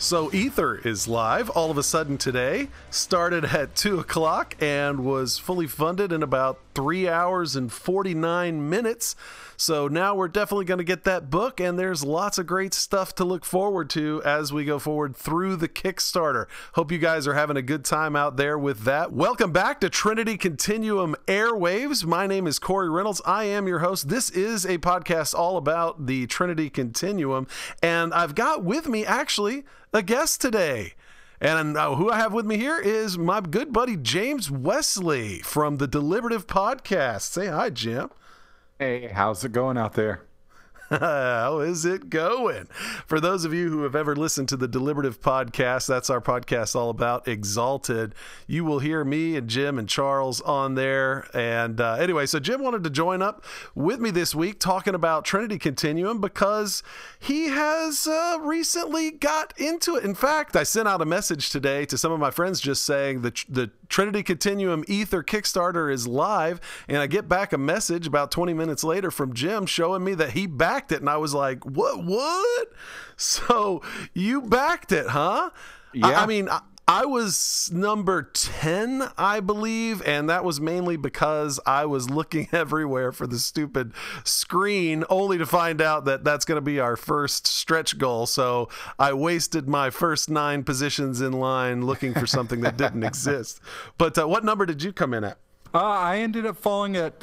So Ether is live all of a sudden today, started at 2 o'clock and was fully funded in about 3 hours and 49 minutes. So now we're definitely going to get that book, and there's lots of great stuff to look forward to as we go forward through the Kickstarter. Hope you guys are having a good time out there with that. Welcome back to Trinity Continuum Airwaves. My name is Corey Reynolds. I am your host. This is a podcast all about the Trinity Continuum, and I've got with me actually a guest today. And who I have with me here is my good buddy James Wesley from the Deliberative Podcast. Say hi, Jim. Hey, how's it going out there? How is it going? For those of you who have ever listened to the Deliberative Podcast, that's our podcast all about Exalted. You will hear me and Jim and Charles on there. And anyway, so Jim wanted to join up with me this week talking about Trinity Continuum because he has recently got into it. In fact, I sent out a message today to some of my friends just saying the Trinity Continuum Ether Kickstarter is live. And I get back a message about 20 minutes later from Jim showing me that he backed it, and I was like, what? So you backed it, huh? Yeah. I mean, I was number 10, I believe, and that was mainly because I was looking everywhere for the stupid screen, only to find out that that's going to be our first stretch goal. So I wasted my first 9 positions in line looking for something that didn't exist. But what number did you come in at? I ended up falling at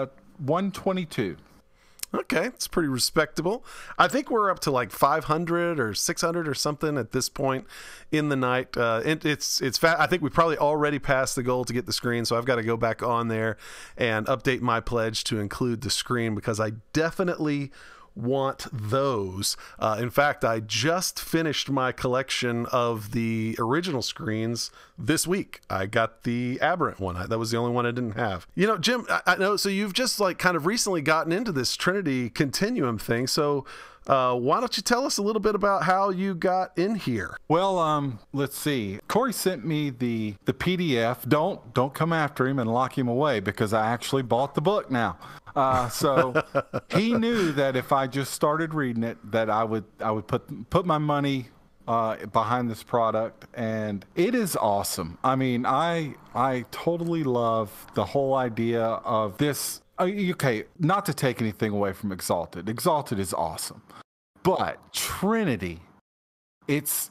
122. Okay, it's pretty respectable. I think we're up to like 500 or 600 or something at this point in the night. I think we probably already passed the goal to get the screen, so I've got to go back on there and update my pledge to include the screen because I definitely want those. In fact, I just finished my collection of the original screens this week. I got the Aberrant one. That was the only one I didn't have. You know, Jim, I know, so you've just like kind of recently gotten into this Trinity Continuum thing. So why don't you tell us a little bit about how you got in here? Well, let's see. Corey sent me the PDF. Don't come after him and lock him away because I actually bought the book now. So he knew that if I just started reading it, that I would put my money behind this product, and it is awesome. I mean, I totally love the whole idea of this. Okay, not to take anything away from Exalted. Exalted is awesome, but Trinity, it's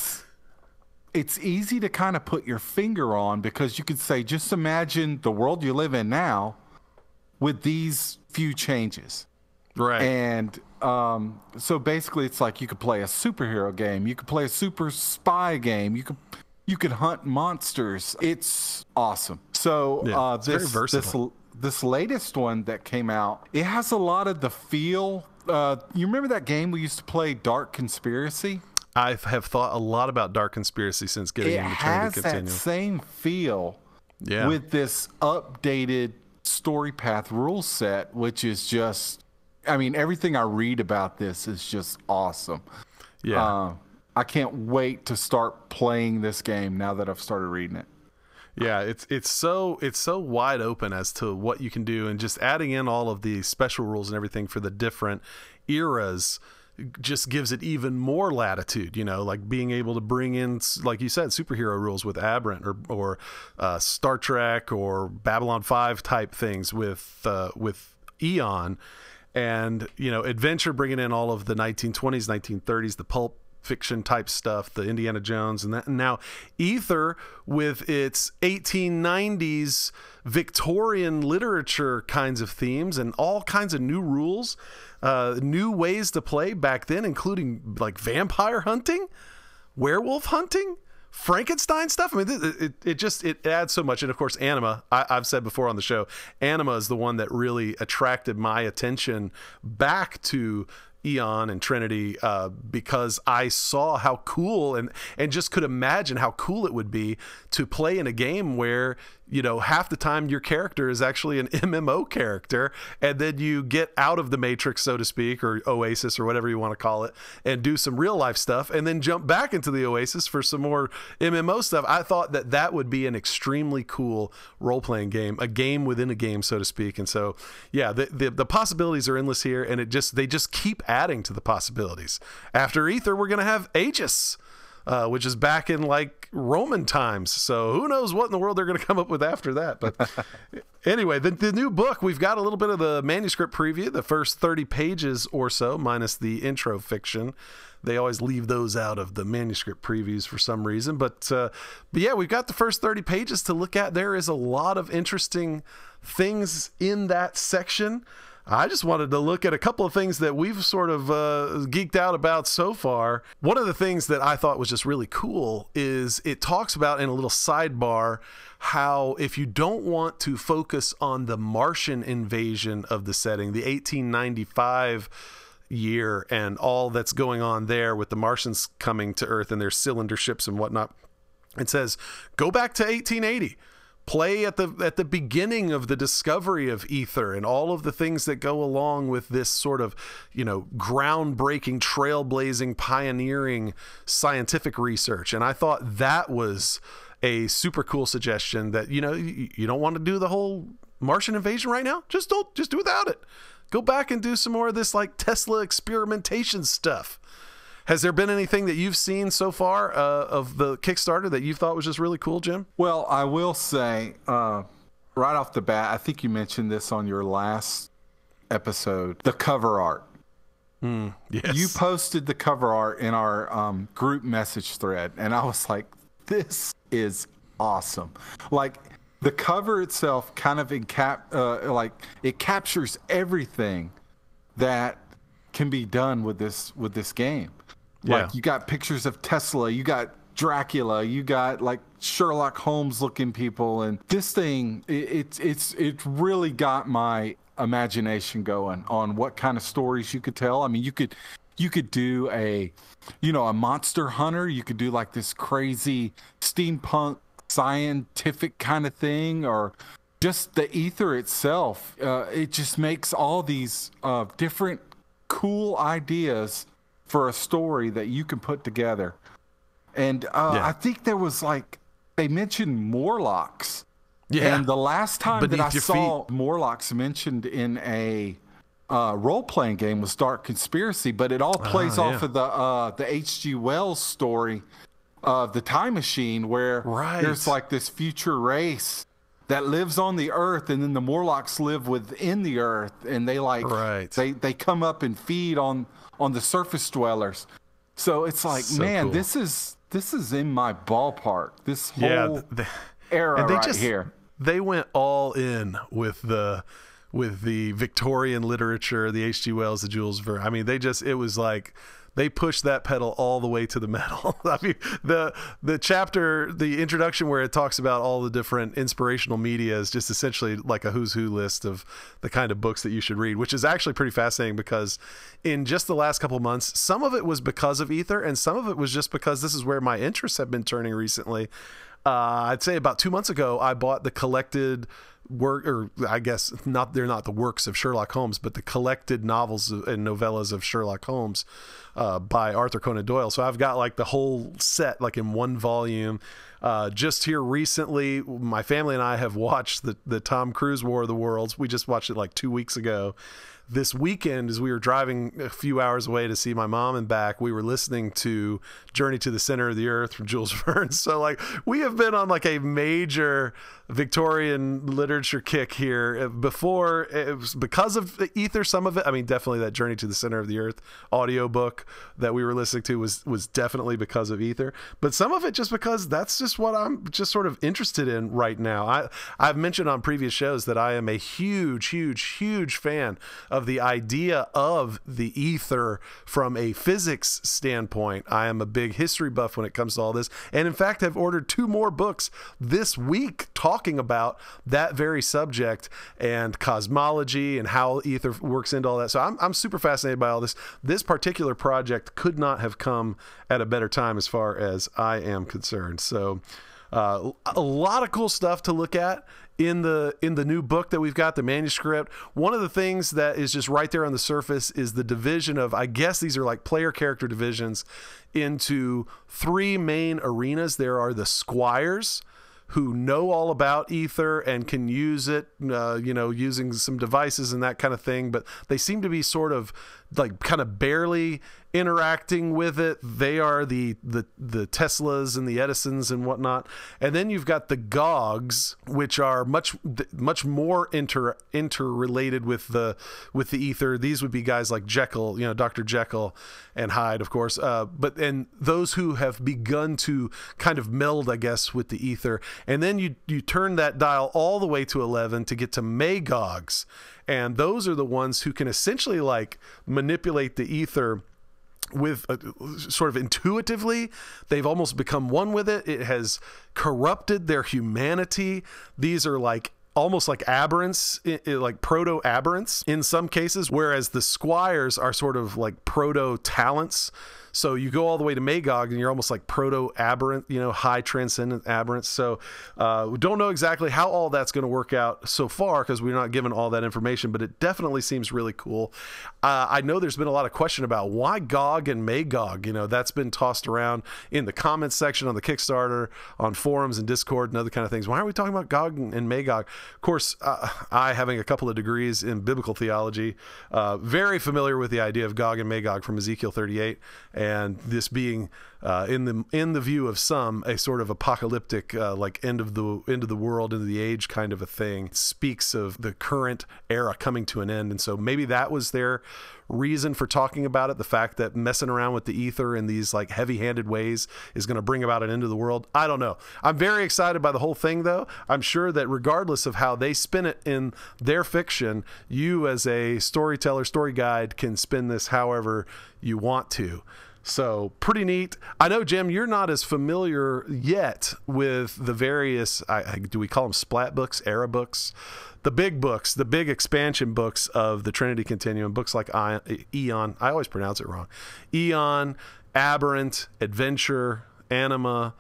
easy to kind of put your finger on because you could say, just imagine the world you live in now with these few changes. Right. And so basically it's like you could play a superhero game, you could play a super spy game, you could hunt monsters. It's awesome. So yeah, it's very versatile. This latest one that came out, it has a lot of the feel. You remember that game we used to play, Dark Conspiracy? I have thought a lot about Dark Conspiracy since getting into Trinity Continuum. It has that same feel with this updated story path rule set, which is just, I mean, everything I read about this is just awesome. Yeah. I can't wait to start playing this game now that I've started reading it. Yeah, it's so wide open as to what you can do, and just adding in all of the special rules and everything for the different eras just gives it even more latitude, you know, like being able to bring in, like you said, superhero rules with Aberrant or Star Trek or Babylon 5 type things with Eon, and, you know, adventure, bringing in all of the 1920s, 1930s, the pulp fiction type stuff, the Indiana Jones, and that. And now Ether with its 1890s Victorian literature kinds of themes and all kinds of new rules, new ways to play back then, including like vampire hunting, werewolf hunting, Frankenstein stuff. I mean, it adds so much. And of course, Anima, I've said before on the show, Anima is the one that really attracted my attention back to Eon and Trinity, because I saw how cool and just could imagine how cool it would be to play in a game where, you know, half the time your character is actually an MMO character, and then you get out of the Matrix, so to speak, or Oasis or whatever you want to call it, and do some real life stuff, and then jump back into the Oasis for some more MMO stuff. I thought that would be an extremely cool role-playing game, a game within a game, so to speak. And so, yeah, the possibilities are endless here, and they just keep adding to the possibilities. After Ether, we're going to have Aegis. which is back in like Roman times. So who knows what in the world they're going to come up with after that. But anyway, the new book, we've got a little bit of the manuscript preview, the first 30 pages or so, minus the intro fiction. They always leave those out of the manuscript previews for some reason. But yeah, we've got the first 30 pages to look at. There is a lot of interesting things in that section. I just wanted to look at a couple of things that we've sort of geeked out about so far. One of the things that I thought was just really cool is it talks about in a little sidebar how if you don't want to focus on the Martian invasion of the setting, the 1895 year and all that's going on there with the Martians coming to Earth and their cylinder ships and whatnot, it says go back to 1880. Play at the beginning of the discovery of ether and all of the things that go along with this sort of, groundbreaking, trailblazing, pioneering scientific research. And I thought that was a super cool suggestion that, you don't want to do the whole Martian invasion right now. Just do without it. Go back and do some more of this like Tesla experimentation stuff. Has there been anything that you've seen so far of the Kickstarter that you thought was just really cool, Jim? Well, I will say right off the bat, I think you mentioned this on your last episode, the cover art. Yes. You posted the cover art in our group message thread, and I was like, this is awesome. Like, the cover itself kind of it captures everything that can be done with this game. Like, you got pictures of Tesla, you got Dracula, you got like Sherlock Holmes looking people, and this thing it really got my imagination going on what kind of stories you could tell. I mean, you could do a Monster Hunter, you could do like this crazy steampunk scientific kind of thing, or just the ether itself. It just makes all these different cool ideas for a story that you can put together. And I think there was they mentioned Morlocks. Yeah. And the last time that I saw Morlocks mentioned in a role-playing game was Dark Conspiracy, but it all plays off of the H.G. Wells story of the Time Machine, where there's like this future race that lives on the Earth, and then the Morlocks live within the Earth, and they they come up and feed on the surface dwellers. So it's like, so man, cool. This is in my ballpark. This whole era here. They went all in with the Victorian literature, the H.G. Wells, the Jules Verne. I mean, it was like they pushed that pedal all the way to the metal. I mean, the chapter, the introduction where it talks about all the different inspirational media is just essentially like a who's who list of the kind of books that you should read, which is actually pretty fascinating because in just the last couple of months, some of it was because of Ether and some of it was just because this is where my interests have been turning recently. I'd say about 2 months ago, I bought the collected work, or I guess they're not the works of Sherlock Holmes, but the collected novels and novellas of Sherlock Holmes by Arthur Conan Doyle. So I've got like the whole set like in one volume. Just here recently, my family and I have watched the Tom Cruise War of the Worlds. We just watched it like 2 weeks ago. This weekend, as we were driving a few hours away to see my mom and back, we were listening to Journey to the Center of the Earth from Jules Verne. So like we have been on like a major Victorian literature kick here. Before, it was because of Ether, some of it. I mean, definitely that Journey to the Center of the Earth audiobook that we were listening to was definitely because of Ether. But some of it just because that's just what I'm just sort of interested in right now. I've mentioned on previous shows that I am a huge, huge, huge fan of the idea of the ether from a physics standpoint. I am a big history buff when it comes to all this, and in fact I've ordered 2 more books this week talking about that very subject and cosmology and how ether works into all that. So I'm super fascinated by all this. This particular project could not have come at a better time as far as I am concerned. So a lot of cool stuff to look at in the new book that we've got, the manuscript. One of the things that is just right there on the surface is the division of, I guess these are like player character divisions, into 3 main arenas. There are the squires, who know all about ether and can use it, using some devices and that kind of thing, but they seem to be sort of like kind of barely interacting with it. They are the Teslas and the Edisons and whatnot. And then you've got the Gogs, which are much more interrelated with the ether. These would be guys like Jekyll, Dr. Jekyll and Hyde, of course. And those who have begun to kind of meld, I guess, with the ether. And then you turn that dial all the way to 11 to get to Magogs. And those are the ones who can essentially like manipulate the ether with sort of intuitively. They've almost become one with it. It has corrupted their humanity. These are like almost like aberrants, like proto-aberrants in some cases, whereas the squires are sort of like proto-talents. So you go all the way to Magog and you're almost like proto-aberrant, high transcendent aberrants. So we don't know exactly how all that's going to work out so far because we're not given all that information, but it definitely seems really cool. I know there's been a lot of question about why Gog and Magog. That's been tossed around in the comments section on the Kickstarter, on forums and Discord and other kind of things. Why are we talking about Gog and Magog? Of course, I, having a couple of degrees in biblical theology, very familiar with the idea of Gog and Magog from Ezekiel 38. And this being in the view of some a sort of apocalyptic like end of the world, end of the age kind of a thing. It speaks of the current era coming to an end, and so maybe that was their reason for talking about it. The fact that messing around with the ether in these like heavy-handed ways is going to bring about an end of the world. I don't know. I'm very excited by the whole thing, though. I'm sure that regardless of how they spin it in their fiction, you as a storyteller, story guide can spin this however you want to. So pretty neat. I know, Jim, you're not as familiar yet with the various, do we call them splat books, era books? The big books, the big expansion books of the Trinity Continuum, books like Eon. I always pronounce it wrong. Eon, Aberrant, Adventure, Anima.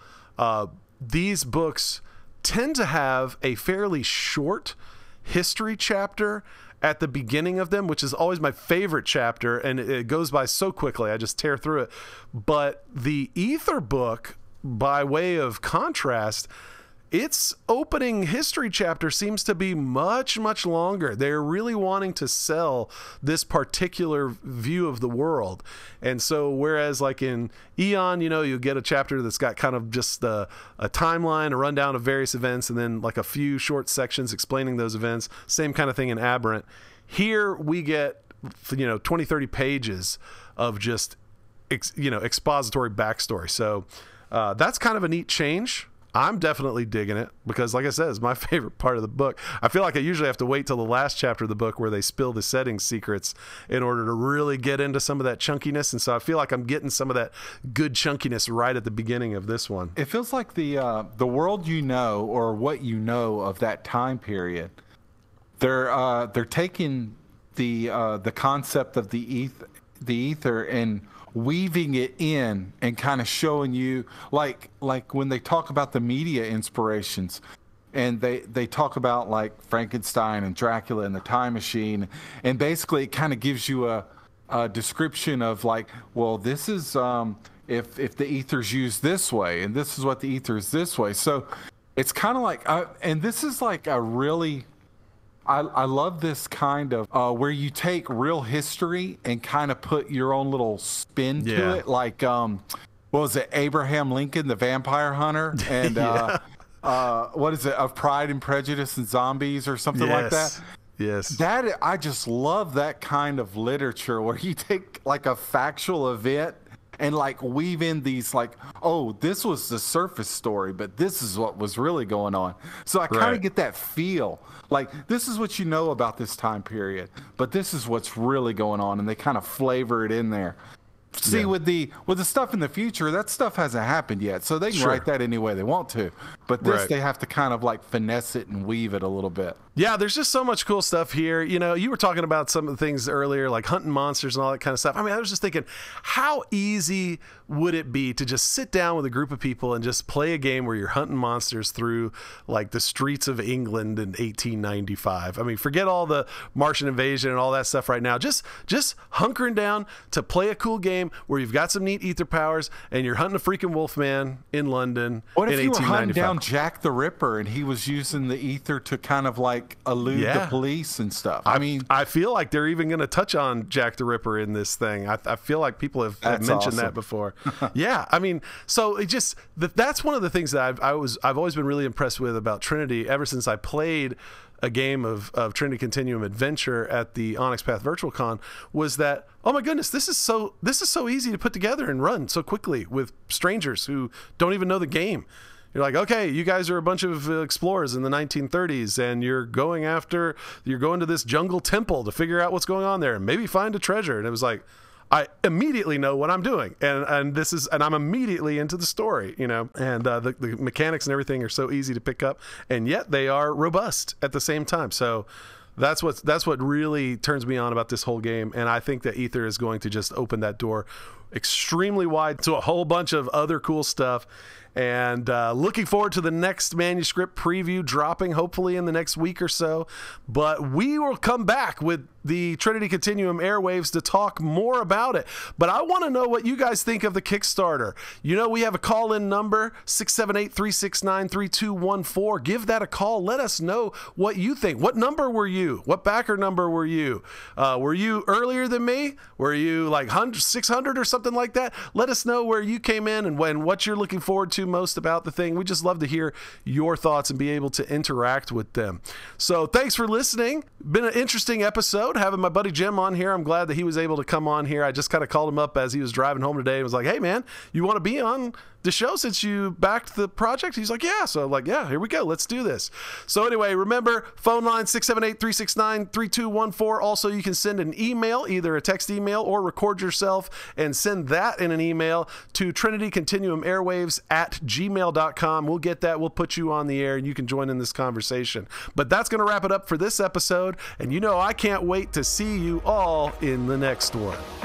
These books tend to have a fairly short history chapter at the beginning of them, which is always my favorite chapter, and it goes by so quickly. I just tear through it. But the Ether book, by way of contrast, its opening history chapter seems to be much, much longer. They're really wanting to sell this particular view of the world. And so whereas like in Eon, you get a chapter that's got kind of just a timeline, a rundown of various events, and then like a few short sections explaining those events. Same kind of thing in Aberrant. Here we get 20, 30 pages of just expository backstory. So that's kind of a neat change. I'm definitely digging it because, like I said, it's my favorite part of the book. I feel like I usually have to wait till the last chapter of the book where they spill the setting secrets in order to really get into some of that chunkiness. And so I feel like I'm getting some of that good chunkiness right at the beginning of this one. It feels like the world or what of that time period, they're taking the concept of the ether and weaving it in and kind of showing you like when they talk about the media inspirations and they talk about like Frankenstein and Dracula and the Time Machine, and basically it kind of gives you a description of like, well, this is if the ether's used this way and this is what the ether is this way. So it's kind of like and this is like a really I love this kind of where you take real history and kind of put your own little spin to it. Like, what was it? Abraham Lincoln, the vampire hunter, and what is it? Of Pride and Prejudice and Zombies or something like that. Yes. I just love that kind of literature where you take like a factual event and like weave in these like, oh, this was the surface story, but this is what was really going on. So I kind of get that feel like this is what you know about this time period, but this is what's really going on, and they kind of flavor it in there. See, with the stuff in the future, that stuff hasn't happened yet, so they can write that any way they want to. But this, they have to kind of like finesse it and weave it a little bit. Yeah, there's just so much cool stuff here. You were talking about some of the things earlier, like hunting monsters and all that kind of stuff. I mean, I was just thinking, how easy would it be to just sit down with a group of people and just play a game where you're hunting monsters through like the streets of England in 1895? I mean, forget all the Martian invasion and all that stuff right now. Just hunkering down to play a cool game where you've got some neat ether powers and you're hunting a freaking Wolfman in London in 1895. What if you were hunting down found Jack the Ripper, and he was using the ether to kind of like elude the police and stuff. I mean, I feel like they're even going to touch on Jack the Ripper in this thing. I feel like people have mentioned that before. Yeah, I mean, so it just that's one of the things that I've always been really impressed with about Trinity ever since I played a game of Trinity Continuum Adventure at the Onyx Path Virtual Con, was that, oh my goodness, this is so easy to put together and run so quickly with strangers who don't even know the game. You're like, okay, you guys are a bunch of explorers in the 1930s, and you're going to this jungle temple to figure out what's going on there and maybe find a treasure. And it was like, I immediately know what I'm doing, and I'm immediately into the story, you know. And the mechanics and everything are so easy to pick up, and yet they are robust at the same time. So that's what really turns me on about this whole game, and I think that Ether is going to just open that door extremely wide to a whole bunch of other cool stuff. And looking forward to the next manuscript preview dropping hopefully in the next week or so. But we will come back with the Trinity Continuum Airwaves to talk more about it. But I want to know what you guys think of the Kickstarter. You know, we have a call-in number, 678-369-3214. Give that a call. Let us know what you think. What number were you? What backer number were you? Were you earlier than me? Were you like 600 or something like that? Let us know where you came in and what you're looking forward to most about the thing. We just love to hear your thoughts and be able to interact with them. So thanks for listening. Been an interesting episode having my buddy Jim on here. I'm glad that he was able to come on here. I just kind of called him up as he was driving home today and was like, hey man, you want to be on the show since you backed the project? He's like, yeah. So I'm like, yeah, here we go. Let's do this. So anyway, remember, phone line 678-369-3214. Also, you can send an email, either a text email or record yourself and send that in an email to trinitycontinuumairwaves@gmail.com. We'll get that. We'll put you on the air and you can join in this conversation. But that's going to wrap it up for this episode. And you know, I can't wait to see you all in the next one.